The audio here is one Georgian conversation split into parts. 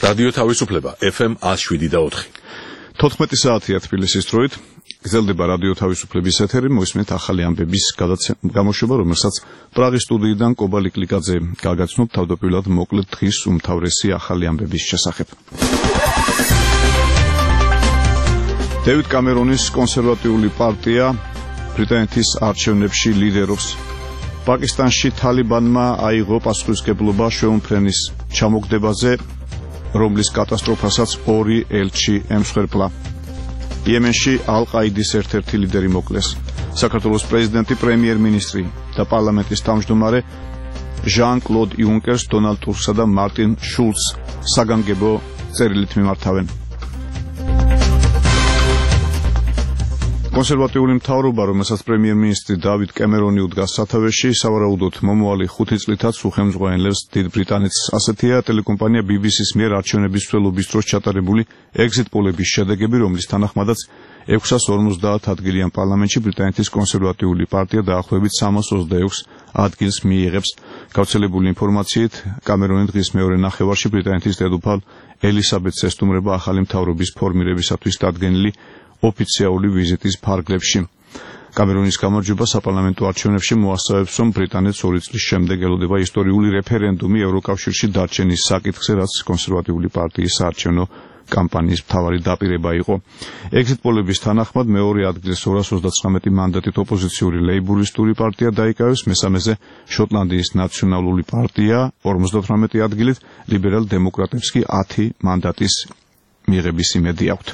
რადიო თავისუფლება FM 107.4. 14 საათია თბილისის დროით. გრძელდება რადიო თავისუფლების ეთერი, მოისმენთ ახალი ამბების გამოშვება, რომელსაც პრაღის სტუდიიდან კობალი კლიკაძე გაგაცნობ თავდაპირველად მოკლედ დღის უმთავრესი ახალი ამბების შესახებ. დევიდ კამერონის კონსერვატიული პარტია ბრიტანეთის არჩევნებში ლიდერობს. პაკისტანში თალიბანმა აიღო პასუხისმგებლობა შეუმფრენის ჩამოგდებაზე, რომლის კატასტროფასაც ორი ელჩი ემსხვერპლა. იემენში ალ-ყაიდის ერთ-ერთი ლიდერი მოკლეს. საქართველოს პრეზიდენტი, პრემიერ-მინისტრი და პარლამენტის თავმჯდომარე ჟან-კლოდ იუნკერს, დონალდ ტუსკსა და მარტინ შულცს საგანგებო წერილით მიმართავენ. კონსერვატიული მთავრობა, რომელსაც პრემიერ-მინისტრი დავიდ კემერონი უდგას სათავეში, სავარაუდოდ მომავალი 5 წლითაც უხელმძღვანელებს დიდ ბრიტანეთს. ასეთია ტელეკომპანია BBC-ს მიერ არჩევნების მსვლელობის დროს ჩატარებული ეგზიტ პოლების შედეგები, რომლის თანახმადაც 650 ადგილიან პარლამენტში ბრიტანეთის კონსერვატიული პარტია დაახლოებით 326 ადგილს მიიღებს. გავრცელებული ინფორმაციით, კამერონი დღის მეორე ნახევარში ბრიტანეთის დედოფალ ელისაბედს ესტუმრება ახალი მთავრობის ფორმირებისათვის დადგენილი ოფიციალური ვიზიტის ფარგლებში. კამერონის გამარჯვება საპარლამენტო არჩევნებში მოასწავებს, რომ ბრიტანეთს 2 წლის შემდეგ ელოდება ისტორიული რეფერენდუმი ევროკავშირში დარჩენის საკითხზე, რაც კონსერვატიული პარტიის საარჩევნო კამპანიის მთავარი დაპირება იყო. ეგზიტ პოლების თანახმად მეორე ადგილს 239 მანდატით ოპოზიციური ლეიბურისტული პარტია დაიკავებს, მესამეზე შოტლანდიის ნაციონალური პარტია 58 ადგილით, ლიბერალ დემოკრატებს კი 10 მანდატის მიღების იმედი აქვთ.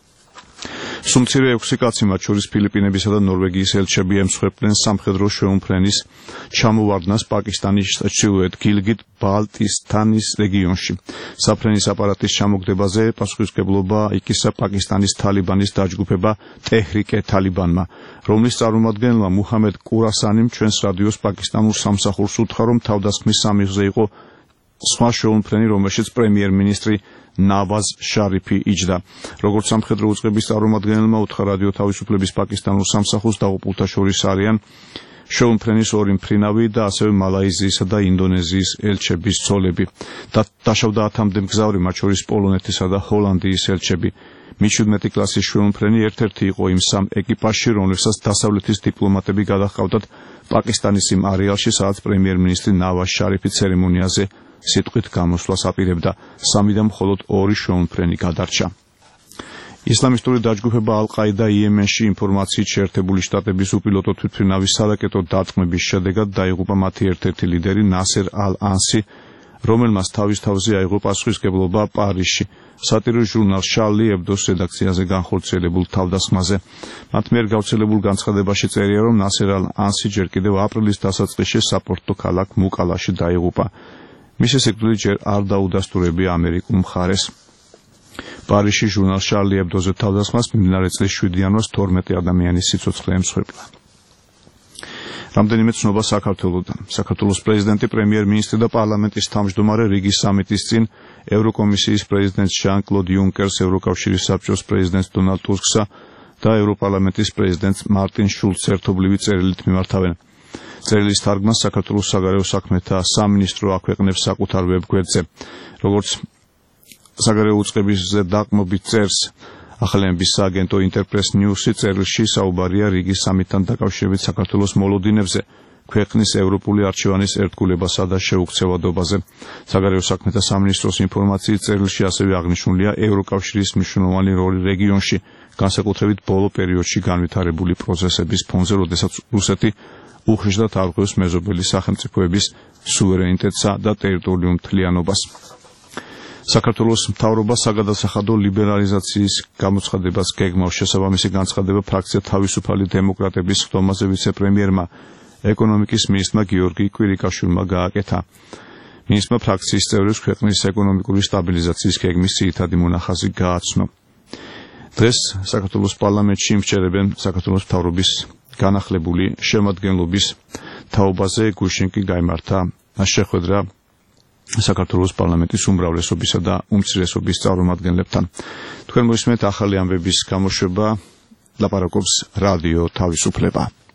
სუმცირე 6 კაცი, მათ შორის ფილიპინებისა და ნორვეგიის ელჩები ემსხვერპლენ სამხედრო შეუმფრენის ჩამოვარდნას პაკისტანის ჩრდილოეთ გილგიტ-ბალტისტანის რეგიონში. საფრენის აპარატის ჩამოგდებაზე პასუხისმგებლობა იკისა პაკისტანის თალიბანის დაჯგუფება ტეჰრიკე თალიბანმა, რომლის წარმომადგენელმა მუჰამედ კურასანიმ ჩვენს რადიოს პაკისტანურ სამსახურს უთხრა, რომ თავდასხმის სამიღზე იყო სხვა შეუმფრენი, რომელშიც პრემიერ-მინისტრი ნავაზ შარიფი იჯდა. როგორც სამხედრო უწყების წარმომადგენელმა უთხრა რადიო თავისუფლების პაკისტანურ სამსახურს, დაღუპულთა შორის არიან შეუმფრენის ორი მფრინავი და ასევე მალაიზიისა და ინდონეზიის ელჩების ცოლები. დაშავდა 10-მდე მგზავრი, მათ შორის პოლონეთისა და ჰოლანდიის ელჩები. მი-17 კლასის შეუმფრენი ერთ-ერთი იყო იმ სამ ეკიპაჟში, რომლებსაც დასავლეთის დიპლომატები გადაჰყავდათ პაკისტანის იმ არეალში, სადაც პრემიერ-მინისტრი ნავაზ შარიფი ცერემონიაზე სიტყვით გამოსვლას აპირებდა. 3 და მხოლოდ 2 შეუმფრენი გადარჩა. ისლამისტური დაჯგუფება ალ-ყაიდა იემენში ინფორმაციით შეერთებული შტატების უპილოტო თვითმფრინავის სარაკეტო დარტყმების შედეგად დაიღუპა მათი ერთ-ერთი ლიდერი ნასერ ალ-ანსი, რომელმაც თავის თავზე აიღო პასუხისმგებლობა პარიზში სატირულ ჟურნალ შარლი ებდოს რედაქციაზე განხორციელებულ თავდასხმაზე. მათ მიერ გავრცელებულ განცხადებაში წერია, რომ ნასერ ალ-ანსი ჯერ კიდევ აპრილის დასაწყისში საპორტო ქალაქ მუკალაში დაიღუპა. მისი სიკვდილი ჯერ არ დაუდასტურებია ამერიკულ მხარეს. პარიზში ჟურნალ შარლი ებდოზე თავდასხმას მიმდინარე წლის 7 იანვარს 12 ადამიანის სიცოცხლე ემსხვერპლა. რამდენიმე ცნობა საქართველოდან. საქართველოს პრეზიდენტი, პრემიერ-მინისტრი და პარლამენტის თავმჯდომარე რიგის სამიტის წინ ევროკომისიის პრეზიდენტს ჟან-კლოდ იუნკერს, ევროკავშირის საბჭოს პრეზიდენტს დონალდ ტუსკსა და ევროპარლამენტის პრეზიდენტს მარტინ შულცს ერთობლივი წერილით მიმართავენ. წერილის თარგმანს საქართველოს საგარეო საქმეთა სამინისტრო აქვეყნებს საკუთარ ვებგვერდზე. როგორც საგარეო უწყებისზე დაყრდნობით წერს ახალების სააგენტო ინტერპრეს ნიუსი, წერილში საუბარია რიგის სამიტთან დაკავშირებით საქართველოს მოლოდინებზე, ქვეყნის ევროპული არჩევანის ერთგულებასა და შეუქცევადობაზე. საგარეო საქმეთა სამინისტროს ინფორმაციით წერილში ასევე აღნიშნულია ევროკავშირის მნიშვნელოვანი როლი რეგიონში, განსაკუთრებით ბოლო პერიოდში განვითარებული პროცესების ფონზე, როდესაც რუსეთი უხეშად არღვევს მეზობელი სახელმწიფოების სუვერენიტეტსა და ტერიტორიულ მთლიანობას. საქართველოს მთავრობა საგადასახადო ლიბერალიზაციის გამოცხადებას გეგმავს. შესაბამისი განცხადება ფრაქცია თავისუფალი დემოკრატების ხდომაზე ვიცე-პრემიერმა ეკონომიკის მინისტრმა გიორგი კვირიკაშვილმა გააკეთა. მინისტრმა ფრაქციის წევრებს ქვეყნის ეკონომიკური სტაბილიზაციის გეგმის ძირითადი მონახაზი გააცნო. დღეს საქართველოს პარლამენტში იმსჯერებენ საქართველოს მთავრობის განახლებული შემადგენლობის თაობაზე. გუშინ კი გაიმართა შეხვედრა საქართველოს პარლამენტის უმრავლესობისა და უმცირესობის წარმომადგენლებთან. თქვენ მოისმენთ ახალი ამბების გამოშვება, ლაპარაკობს რადიო თავისუფლება.